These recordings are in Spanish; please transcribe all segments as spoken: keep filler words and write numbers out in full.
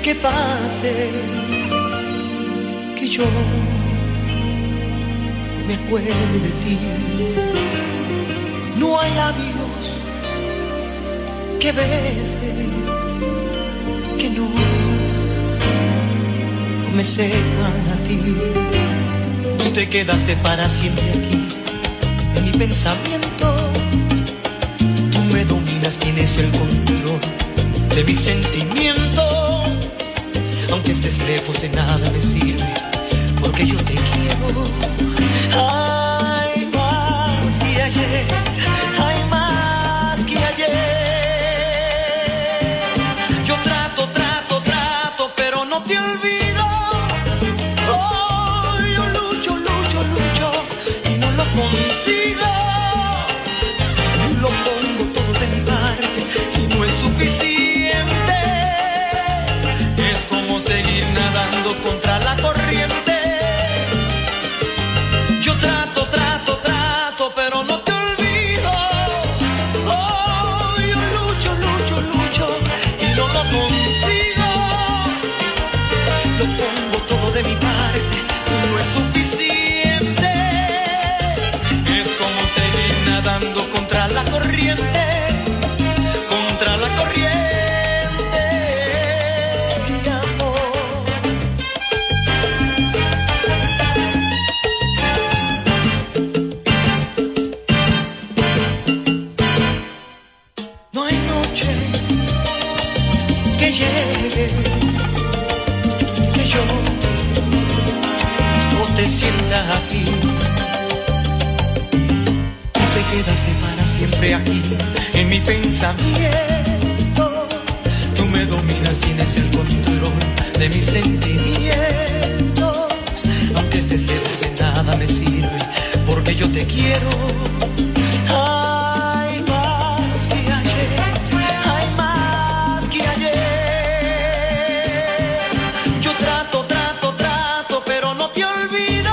que pase, que yo me acuerde de ti. No hay labios que besen, que no, no me sepan a ti. Tú te quedaste para siempre aquí, en mi pensamiento. Tú me dominas, tienes el control de mis sentimientos. Aunque estés lejos, de nada me sirve, porque yo te quiero. Hay más que ayer, hay más que ayer. Yo trato, trato, trato, pero no te olvido. Oh, yo lucho, lucho, lucho y no lo consigo. Lo pongo todo de mi parte y no es suficiente. Es como seguir nadando contra la corriente. Yo trato, trato, trato, pero no te olvido. Oh, yo lucho, lucho, lucho y no lo consigo. Lo pongo todo de mi parte y no es suficiente. Es como seguir nadando contra la corriente, contra la corriente. Llegue, que yo no te sienta aquí. Tú te quedaste para siempre aquí, en mi pensamiento. Tú me dominas, tienes el control de mis sentimientos. Aunque estés lejos, de nada me sirve, porque yo te quiero. Hay más que ayer, hay más que ayer. Trato, trato, trato, pero no te olvido.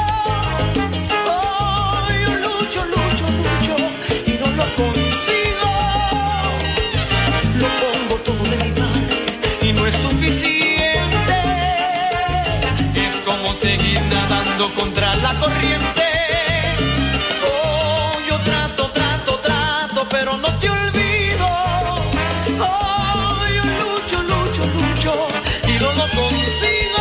Oh, yo lucho, lucho, lucho y no lo consigo. Lo pongo todo de mi parte y no es suficiente. Es como seguir nadando contra la corriente. Oh, yo trato, trato, trato, pero no te olvido. Oh, yo lucho, lucho, lucho y no lo consigo.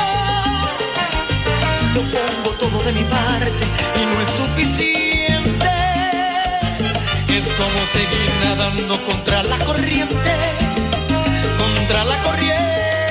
Lo pongo todo de mi parte y no es suficiente. Es como seguir nadando contra la corriente, contra la corriente.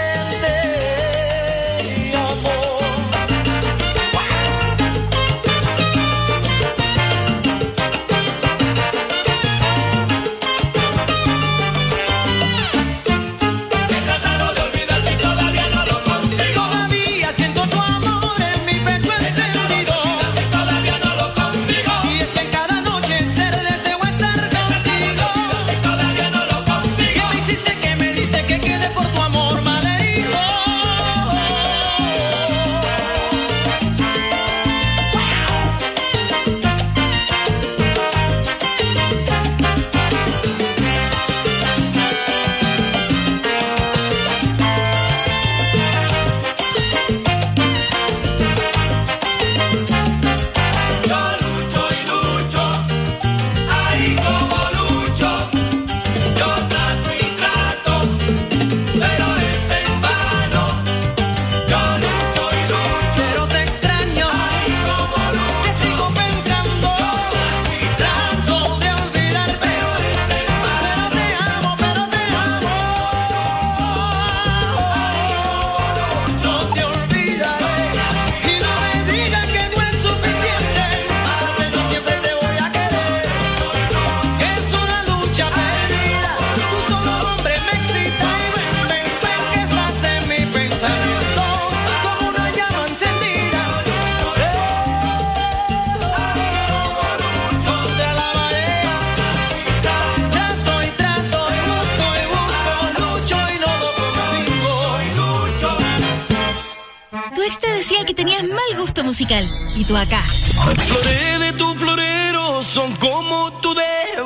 Musical. Y tú acá. Flores de tu florero son como tú de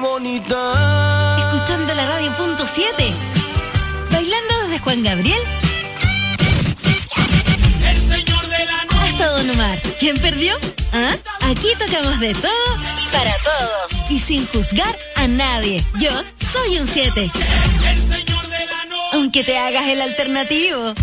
bonita. Escuchando la radio punto siete. Bailando desde Juan Gabriel Todo en Humar. ¿Quién perdió? ¿Ah? Aquí tocamos de todo y para todo. Y sin juzgar a nadie. Yo soy un siete. El señor de la noche. Aunque te hagas el alternativo.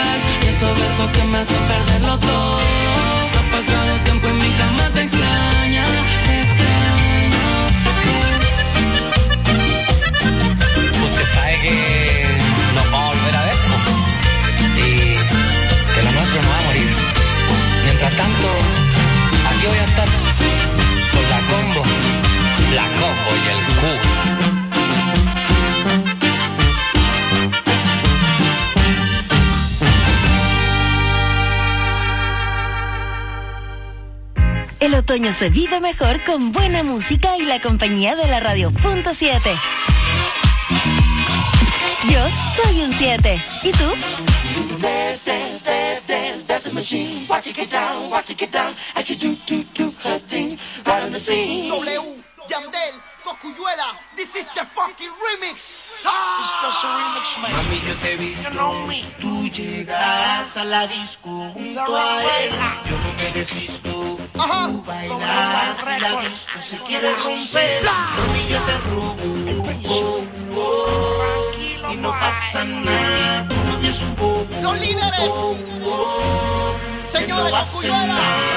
Que me hacen perderlo todo. Ha pasado tiempo en mi cama, te extraño. El otoño se vive mejor con buena música y la compañía de la radio punto siete. Yo soy un siete. ¿Y tú? Dance, dance, dance, dance, dance the machine. Watch it get down, watch it get down. As you do, do, do her thing. Right on the scene. W, Yandel, Cosculluela. This is the fucking remix. Mami, yo te he visto, you know me. Tú llegas a la disco junto a él. Yo no me desisto. Ajá. Tú bailas y la disco se quiere romper. Mami, yo te robo. Oh, oh, y no pasa nada. Tu novio es un bobo. Los líderes. Oh, oh, señores, no Cosculluela.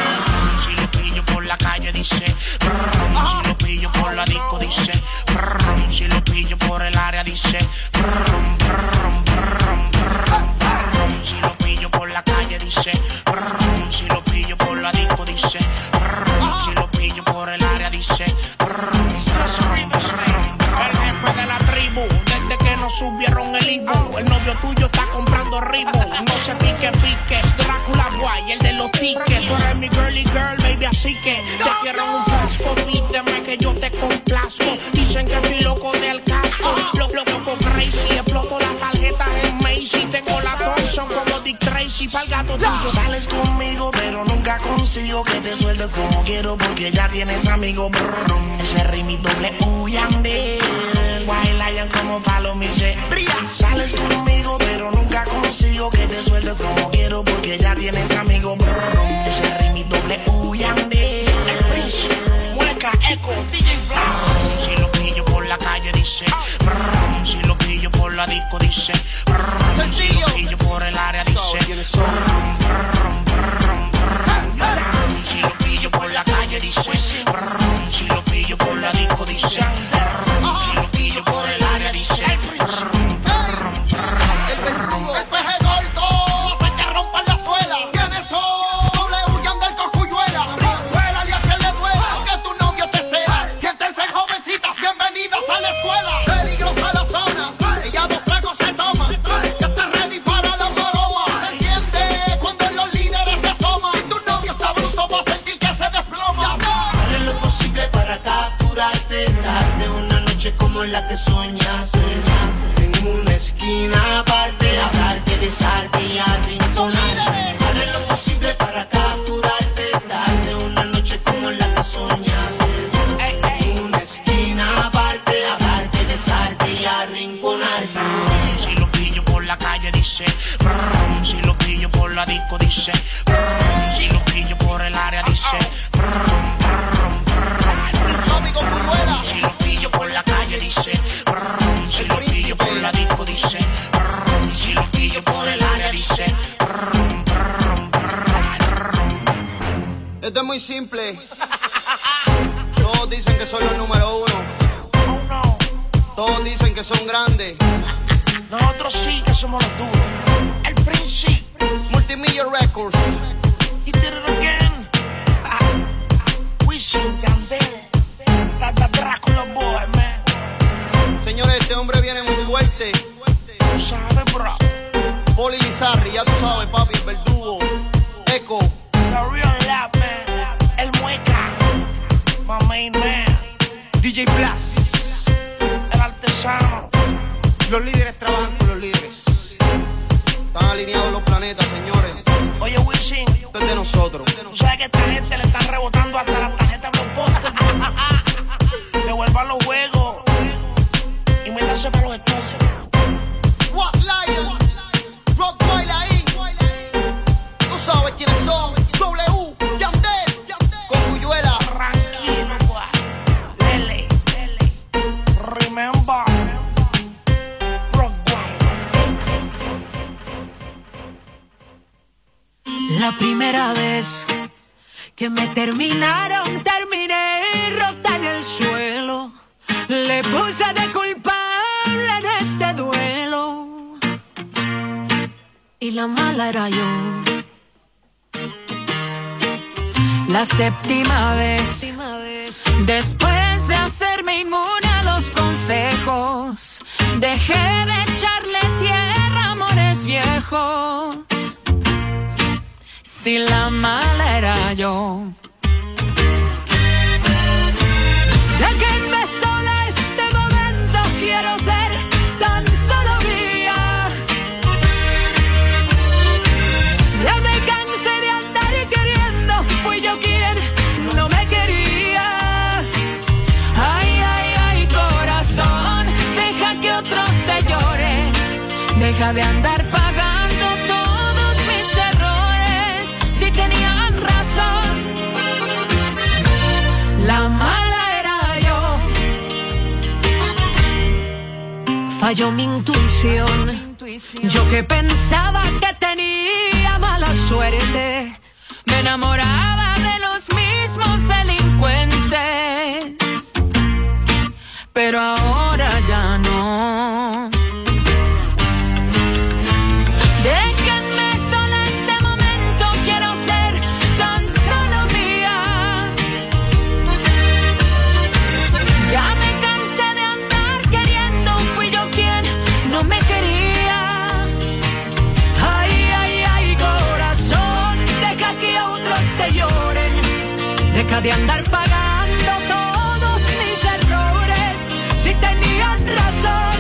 Si lo pillo por la calle dice brum, si lo pillo por la disco dice brum, si lo pillo por el área dice brum, brum, brum, brum, brum, si lo pillo por la calle dice brum, si lo pillo por la disco dice brum, si lo pillo por el área dice brum, brum, brum, brum. El jefe de la tribu, desde que nos subieron el Ibu, el novio tuyo está comprando ritmo, no se pique pique, es Drácula guay, el de los tickets, tú eres mi girly girl, baby, así que te quiero en un frasco, pídeme que yo te complazco, dicen que estoy loco del casco, loco, loco, crazy, exploto las tarjetas en Macy, tengo la Thompson como Dick Tracy, pa'l gato tuyo. Sales conmigo, pero nunca consigo que te sueltes como quiero, porque ya tienes amigo, brrr, ese ritmo doble U, Yandel, White Lion como Follow Me, se brilla. Sales conmigo, pero nunca consigo que te sueltes como quiero, porque ya tienes amigo, brrr, ese ritmo doble U, Yandel, el Prince, Mueca, Echo, D J Blast. Si lo pillo por la calle dice brrr, si lo pillo por la disco dice brrr, si lo pillo por el área dice brrr, brrr, brrr, brrr, brrr, si lo pillo por la calle dice brrr, si lo pillo por la disco dice brrr, si lo pillo por el área dice brrr, brrr, brrr. El verdugo, el peje gordo, hace que rompan la suela. ¿Quiénes son? W, Yandel, Cosculluela. Duela y a quien le duela, que tu novio te sea. Siéntense jovencitas, bienvenidas a la escuela. Peligrosa la zona, ella dos tragos se toma. Ya está ready para la maroma. Se enciende cuando los líderes se asoman. Si tu novio está bruto, va a sentir que se desploma. Haré lo posible para capturarte, darte una noche como la que soñas, sueñas. En una esquina aparte, hablarte, besarte y arrinconarte. Haré lo posible para capturarte, darte una noche como la que soñas, sueñas. En una esquina aparte, hablarte, besarte y arrinconarte. Si lo pillo por la calle dice brum, si lo pillo por la disco dice brum, si lo pillo por el área dice brum, brum, brum, brum, brum. Si lo pillo por la calle dice brum, si lo pillo por la disco dice brum, si lo pillo por el área dice brum, brum, brum, brum. Esto es muy simple. Todos dicen que son los número uno. Todos dicen que son grandes. Nosotros sí que somos los duros. El Prince, Multimillia Records. he did it again. We sing Yandel, that the Drácula boy, man. Señores, este hombre viene muy fuerte. Tú sabes, bro. Poli Lizarri, ya tú sabes, papi, el verdugo. Echo. The real lap, man. El Mueca, my main man. D J Blast. El artesano. Los líderes trabajan con los líderes. Están alineados los planetas, señores. Oye, Wisin, Esto es de nosotros. tú sabes que a esta gente le están rebotando hasta las tarjetas de los postes. Devuelvan los juegos y métanse para los estudios. What Lion, Rock Bailaín. Tú sabes quiénes son. W, Yandel, Cosculluela. Tranquilo, boy. Lele, Lele. Remember. Rock La primera vez que me terminaron, terminé rota en el suelo. Le puse de culpable en este duelo. Y la mala era yo. La séptima vez, después de hacerme inmune a los consejos, dejé de echarle tierra a amores viejos. Si la mala era yo. Deja de andar pagando todos mis errores, si tenían razón. La mala era yo. Falló mi intuición. Yo que pensaba que tenía mala suerte, me enamoraba de los mismos delincuentes, pero ahora ya no. Déjenme sola este momento, quiero ser tan solo mía. Ya me cansé de andar queriendo, fui yo quien no me quería. Ay, ay, ay, corazón, deja que otros te lloren. Deja de andar pagando todos mis errores, si tenían razón.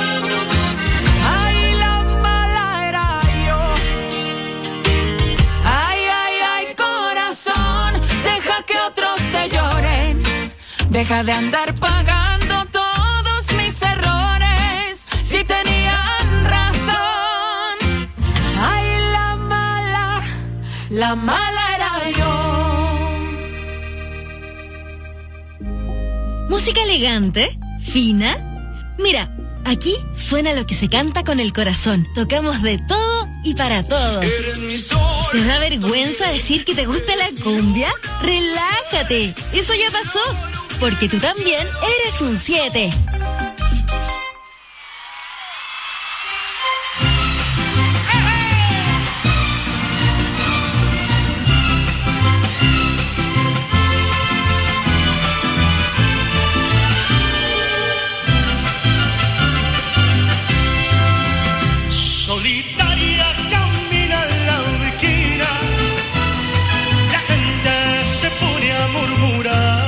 Ay, la mala era yo. Ay, ay, ay, corazón, deja que otros te lloren. Deja de andar pagando todos mis errores, si tenían razón. Ay, la mala, la mala era yo. Música elegante, fina. Mira, aquí suena lo que se canta con el corazón. Tocamos de todo y para todos. ¿Te da vergüenza decir que te gusta la cumbia? Relájate, eso ya pasó, porque tú también eres un siete. Solitaria camina en la esquina, la gente se pone a murmurar.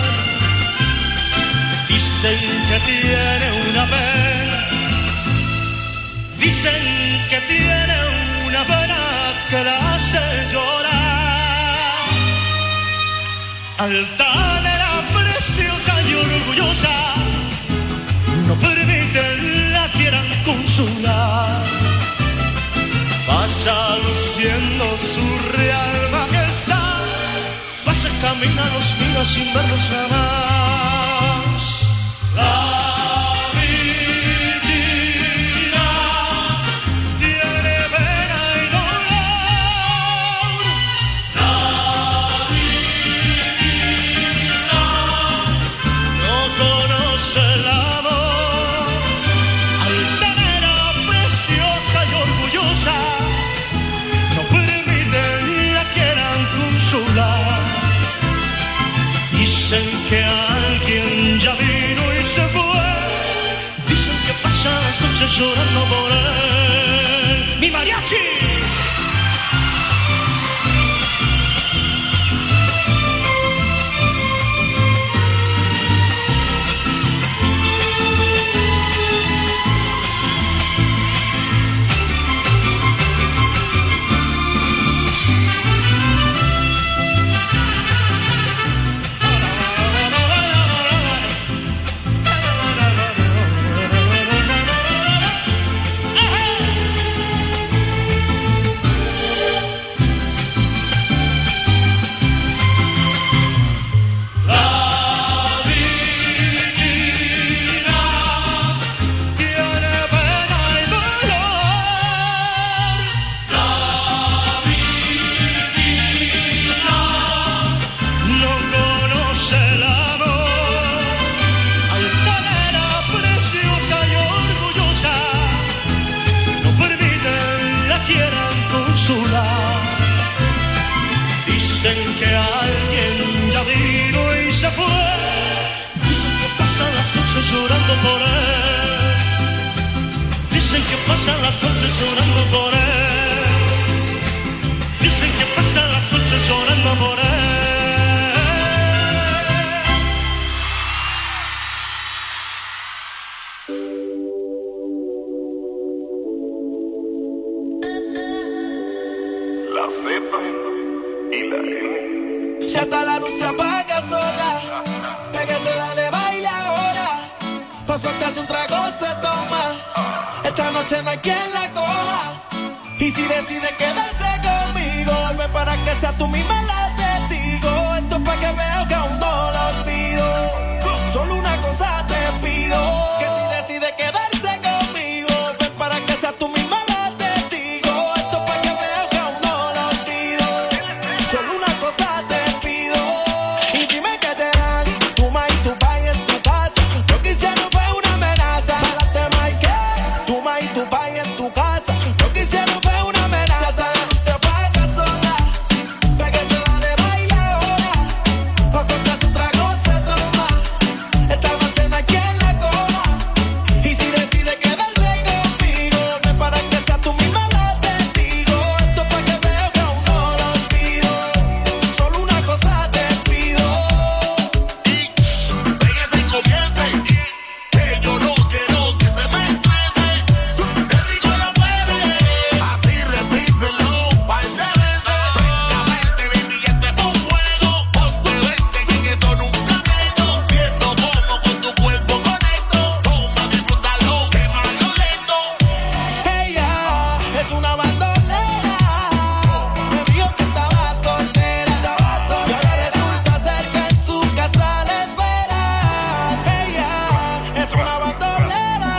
Dicen que tiene una pena, dicen que tiene una pena que la hace llorar. Altanera, preciosa y orgullosa, no permiten la quieran consolar. Pasa luciendo su real majestad, pasa camina los días sin verlos jamás. La vidina tiene pena y dolor. La vidina no conoce el amor. Altanera, preciosa y orgullosa, no permiten la quieran consolar. Dicen que alguien ya vino y se fue, dicen que pasan las noches llorando por él. ¡Mi mariachi! Dicen que alguien ya vino y se fue, dicen que pasan las noches llorando por él, dicen que pasan las noches llorando por él, dicen que pasan las noches llorando por él. La Z y la N. Si hasta la luz se apaga sola, pégase, dale, baila ahora. Paso que hace un trago se toma. Esta noche noche no hay quien la coja. Y si decide quedarse conmigo, ven para que sea tú misma la testigo. Esto es pa' que veo que aún no lo olvido. Solo una cosa te pido, que si decide quedarse conmigo, ven para que sea tú misma la testigo. Esto es pa' que veo que aún no lo olvido. Solo una cosa te pido. Y dime que te dan tu ma y tu pa y en tu casa. Lo que hicieron fue una amenaza. Para te ma y que tu ma y tu pa y en tu casa. Lo que hicieron fue una amenaza. Se apaga sola, pa' que se vale baila ahora. Pa' soltar su trago se toma. Esta noche no hay quien la coja. Y si decide quedarse conmigo, ven para que sea tú misma la testigo. Esto es pa' que veo que aún no lo olvido. Solo una cosa te pido. Pégase y comience, que yo no quiero que se me estrese. Qué rico lo mueve, así repíselo un par de veces. Francamente, baby, este es un juego. Ponte veinte y en esto nunca tengo. Viendo cómo con tu cuerpo conecto. Toma, disfrútalo, quémalo lento. Ella es una bandolera. Me dijo que estaba soltera. Y ahora resulta ser que en su casa la esperan. Ella es una bandolera.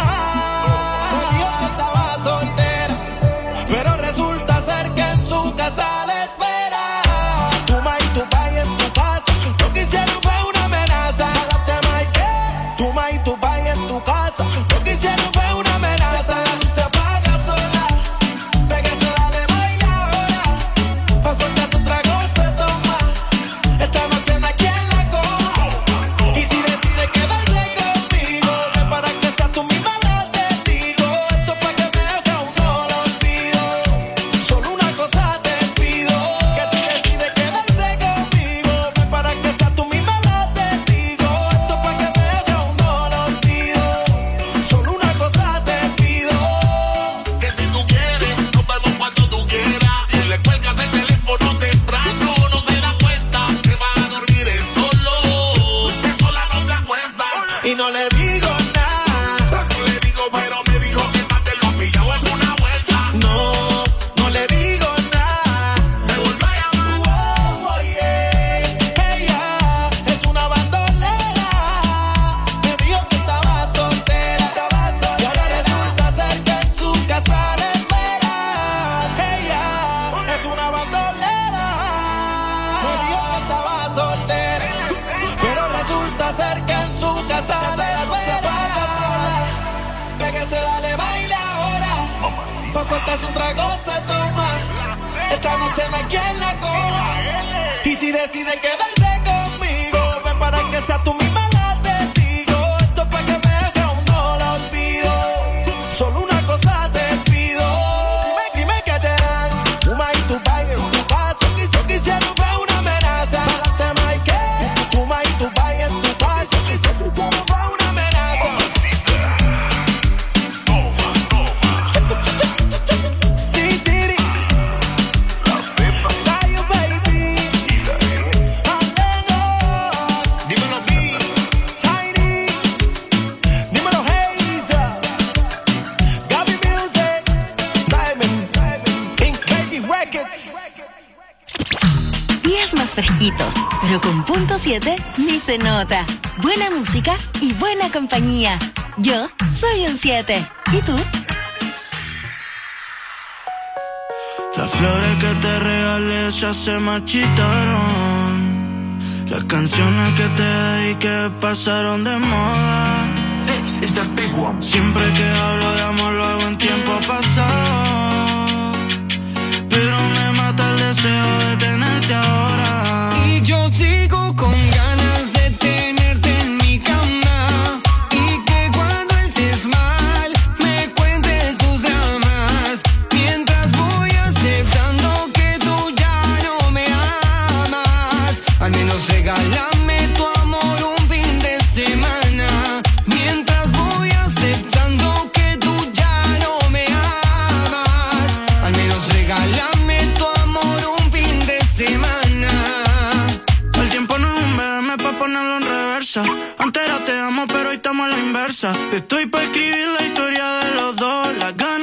Me dijo que estaba soltera. Pero resulta ser que en su casa la esperan. Tu ma y tu pa y en tu casa. Lo que hicieron fue una amenaza. Jálate ma y que tu ma y tu pa y en tu casa. Lo que hicieron fue una amenaza. La luz se apaga sola. Pégase, dale, baila ahora. Pa' soltar su trago se toma. Esta noche no hay quien la coja. Y si decide quedarse conmigo, ven para que sea tú misma la testigo. Esto es pa' que veo que aún no lo olvido. Solo una cosa te pido, que si decide quedarse conmigo, ven para que sea tú misma la testigo. Esto es pa' que veo que aún no lo olvido. Solo una cosa te pido. Que si tú quieres, nos vemos cuando tú quieras. Y le cuelgas el teléfono temprano, no se da cuenta que va a dormir es solo. Que sola no te acuestas. Y no le digo nada. No le digo, pero me dijo que más te lo ha pillado en una vuelta. No, no le digo nada. Me vuelve a llamar. Oh, yeah. Ella es una bandolera. Me dijo que estaba soltera. Y ahora resulta ser que en su casa la esperan. Ella es una bandolera. Me dijo que estaba soltera. Pero resulta ser que en su casa la apaga sola. Pégase, dale, baila ahora. Pa' soltar su trago se toma. Esta noche no hay quien la coja. Y si decide quedarse conmigo, ven para que sea tú misma la testigo. Esto es pa' que vea que aún no lo olvido. Solo una cosa te pido. Dime que te dan tu ma y tu pa y en tu casa. Lo que hicieron fue una amenaza. Pa'lante ma y que tu ma y tu pa y en tu casa. Lo que hicieron fue una amenaza. Sí, Tiri. Sayo, baby. Dímelo, B. Tiny. Dímelo, Hazel. Gaby Music. Diamond. Pink Baby Records. Días más fresquitos, pero con punto siete ni se nota. Buena música y buena compañía. Yo soy un siete. ¿Y tú? Las flores que te regalé ya se marchitaron. Las canciones que te dediqué pasaron de moda. Siempre que hablo de amor lo hago en tiempo pasado. Pero me mata el deseo de tenerte ahora. Y yo sigo con ganas de tenerte en mi cama. Y que cuando estés mal me cuentes tus dramas. Mientras voy aceptando que tú ya no me amas. Al menos regálame tu amor un fin de semana. Mientras voy aceptando que tú ya no me amas. Al menos regálame tu amor un fin de semana. El tiempo no es un B M pa' ponerlo en reversa. Antes era te amo pero hoy estamos a la inversa. Estoy pa' escribir la historia de los dos. Las ganas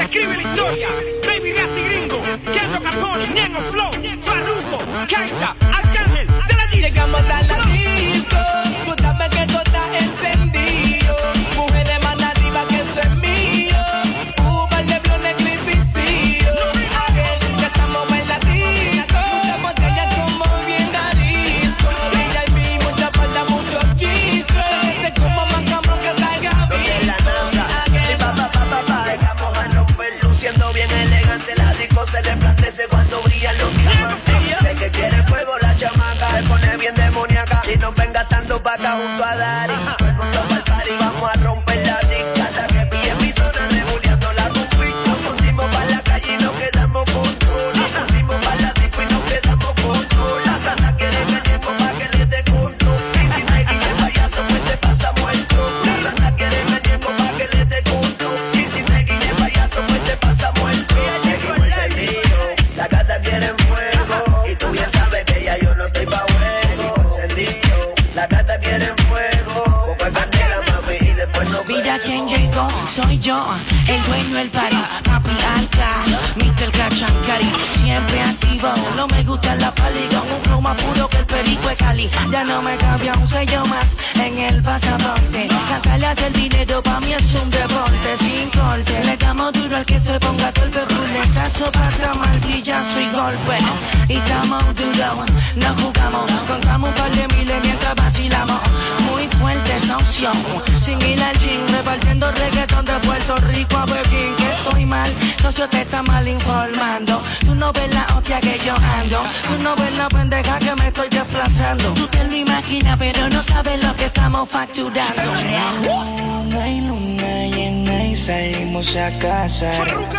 escribe la historia. Baby Rasty Gringo, Kendo Capone, Nemo Flow, Farruko, Kaisa, Arcángel, de la disco. Llegamos a la disco, tú sabes que todo está encendido. Mujeres más nativas que eso es mío. Uber de blonde, clip y cío. Aquel que estamos en la disco. Muchas botellas como bien a disco. Ella y mí, mucha falta, mucho chistro. Se como más cabrón que salga visto. Llegamos a romper luciendo bien elegante. La disco se resplandece cuando brillan los diamantes. Sé que quiere fuego la chamaca, se pone bien demoníaca. Si nos ven gastando paca junto a Dari, todo el mundo pa'l party, vamos a romper la disca. Hasta que pille mi zona, rebuleando la conquista. Nos pusimos pa' la calle y nos quedamos con todo. Nos pusimos pa' la disco y nos quedamos con todo. La tata quiere que llego pa' que le dé conto. Y si te guille payaso, pues te pasa muerto. La tata quiere que llego pa' que le dé conto. Y si te guille payaso, pues te pasa muerto. Seguimos encendido, la gata quiere fuego. Y tú bien sabes que ya yo no estoy pa' juego. Encendido, la gata quiere fuego. Poco de candela, mami, y después nos Mira quién llegó, soy yo, el dueño del party, papi Alca, mister Cachancari, siempre activo, no me gusta la pali, con un flow más puro que el perico de Cali, ya no me cambia un sello más en el pasaporte, cantarle hace el dinero pa' mí es un deporte, sin corte, le damos duro al que se ponga todo el fuletazo para atrás, martillazo y golpe, y estamos duros, no jugamos, contamos un par de miles mientras vacilamos, muy fuerte esa opción, sin ir al gym, repartiendo reggaetón de Puerto Rico a Pekín, que estoy mal, socio te está mal informando, tú no ves la hostia que yo ando, tú no ves la pendeja que me estoy desplazando, tú te lo imaginas pero no sabes lo que estamos facturando. Luna y luna llena y salimos a casa,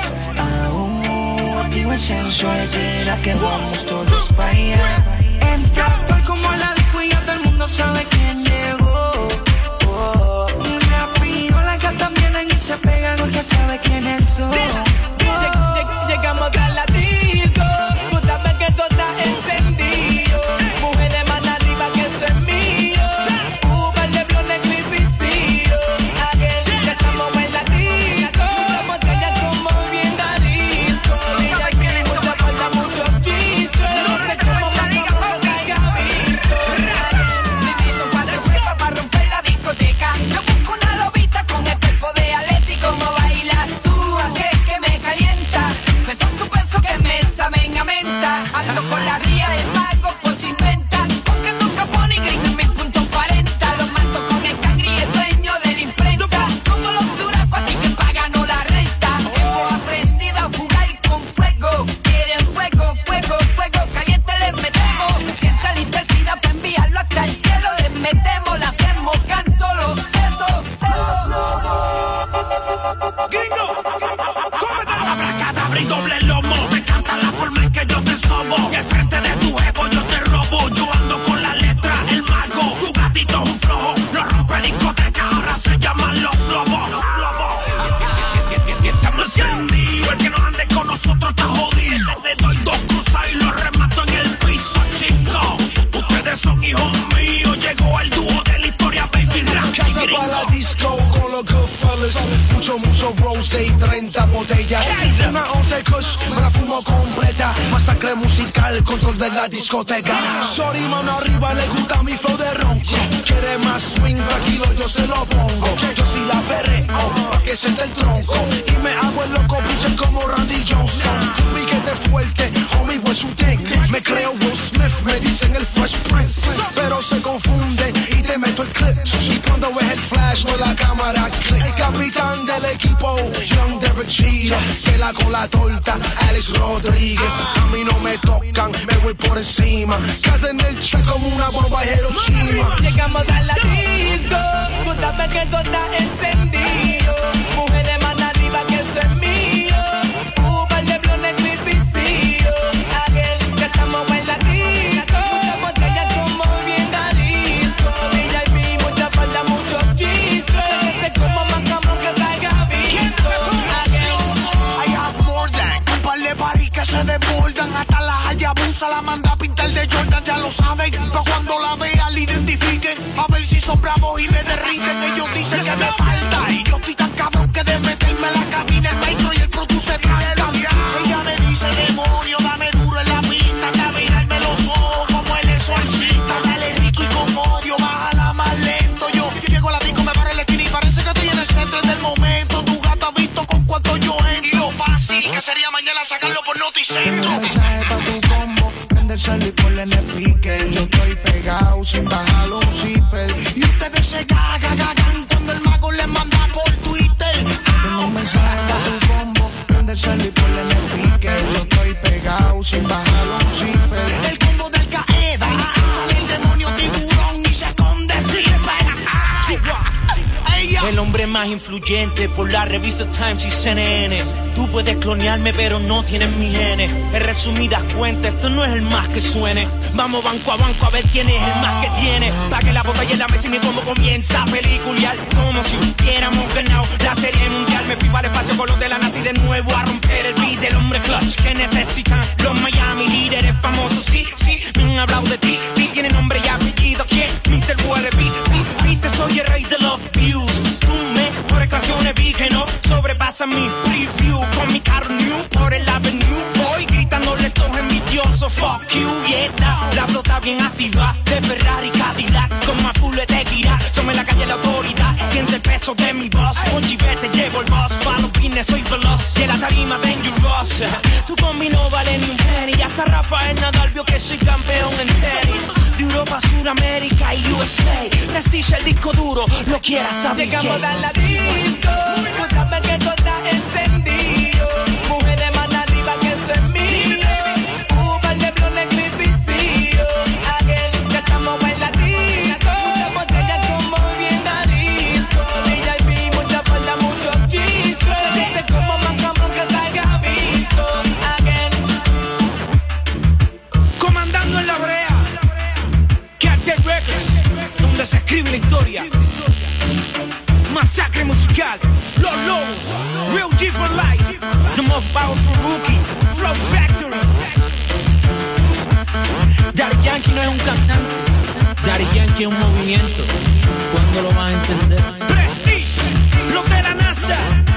aún activa sensual, verás que vamos todos pa' allá, entra tal como la disco y ya todo el mundo sabe quién llegó. También y se pegan porque sabe quiénes son. Llegamos a la disco, tú sabes que todo está encendido. Mujeres más arriba que eso es mío. Uber de blonde, clip y cío. Aquel que estamos en la disco. Muchas botellas como bien a disco. Mira que mucha falta, mucho chistro. No sé cómo más cabrón que salga visto. Necesito cuatro huevos para romper la discoteca. Yo busco una lobita con el cuerpo de Atlético. Como bailas tú, así es que me calienta. Me son su beso que me saben a menta. Ando con la ría del mago por si inventa. Porque nunca pone gringo en mi punto cuarenta. Los mando con el cangri, el dueño de la imprenta. Somos los duracos, así que páganos la renta. Hemos aprendido a jugar con fuego. Quieren fuego, fuego, fuego. Caliente les metemos. Sienta la intensidad para enviarlo hasta el cielo. Les metemos, la hacemos, canto los sesos. Gringo, cómete la bracada, abrí doble lomo. Me encanta la forma en que yo te sobo. Y al frente de tu jevo yo te robo. Yo ando con la letra, el mago. Tu gatito es un flojo. No rompe discoteca, ahora se llaman los lobos. Estamos encendidos. El que no ande con nosotros está jodido. Le doy dos cruzas y lo remato en el piso, chico. Ustedes son hijos míos. Llegó el dúo de la historia, baby Rasty Casa Gringo. pa' la disco con los Goodfellas. Mucho, mucho rosé y treinta botellas. Una once kush, me la fumo completa. Masacre musical, control de la discoteca. Sorry, mano arriba, le gusta mi flow de ronco. Quiere más swing, tranquilo, yo se lo pongo. Yo sí la perreo, pa' que siente el tronco. Y me hago el loco, pienso como Randy Johnson. Un piquete fuerte, homie, what's you think? Me creo Will Smith, me dicen el Fresh Prince. Pero se confunde y te meto el clip. Y cuando ves el flash, no la cámara click. El capitán del equipo, Young Derek Jeter. Pela con la torta, Alex Rodríguez. A mí no me tocan, me voy por encima. Casa en el check como una bomba Hiroshima. Llegamos a la disco, tú sabes que todo está encendido. Mujeres más arriba que eso es mío. Uber de blonde, clip y cío. Aquel que estamos en la disco. Muchas botellas como bien a disco. V I P, mucha falta, mucho chistro. No sé cómo más cabrón que salga visto. I have more than un par de paris que se desbordan. Hasta la Hayabusa la manda a pintar de Jordan, ya lo saben. Pero cuando la vean, la identifiquen. A ver si son bravos y me derriten. Ellos dicen que me falta. Y yo estoy tan cabrón que de meterme en la cabina, el micro y el producer Tengo un mensaje pa' tu combo, prende el cel y ponle en el speaker. Yo estoy pegado sin bajarlo un zipper. Y ustedes se cagan, cagan cuando el mago les manda por Twitter. Tengo un mensaje pa' tu combo, prende el cel y ponle en el speaker. Yo estoy pegado sin bajarlo un zipper. El combo del Qaeda, sale el demonio tiburón y se esconde Flipper. El hombre más influyente por la revista Times y C N N. Tú puedes clonearme pero no tienes mi genes. En resumidas cuentas, esto no es el más que suene. Vamos banco a banco a ver quién es el más que tiene. Pa' que la botella en la mesa y cómo comienza a peliculear. Como si hubiéramos ganado la serie mundial. Me fui para el espacio con los de la NASA y de nuevo a romper el beat del hombre clutch que necesitan los Miami líderes famosos. Sí, sí, me han hablado de ti. Ti tiene nombre y apellido. ¿Quién? mister Waterby. Viste, soy el rey de los views. Tú me, por canciones vi que no sobrepasa mi preview. Con mi carro new por el avenue. Voy gritándole todos envidiosos. Fuck you, yeah, nah. La flota bien activa de Ferrari Cadillac. Con más full de tequila. Somos en la calle la autoridad. Siente el peso de mi voz. Con chivete llevo el boss. Pa' los pines soy veloz. Y en la tarima dangerous. Tu combi no vale ni un penny. Y hasta Rafael Nadal vio que soy campeón en tenis. De Europa, Sudamérica y U S A. Prestige el disco duro. Lo quiera hasta mi llegamos a la disco. Tú sabes que todo está encendido. Mujeres más arriba que eso es mío. Uber, Leblon, Neglificio. Again, ya estamos en la disco. Muchas botellas como bien a disco. D J P, mucha falda, muchos chiscos. Dice como más cabrón que salga visto. Again. Comandando en la brea. Cartel Records, donde se escribe la historia. Masacre musical, Los Lobos, Real G for life, the most powerful rookie, Flow Factory. Daddy Yankee no es un cantante, Daddy Yankee es un movimiento. ¿Cuándo lo vas a entender? Prestige, los de la NASA.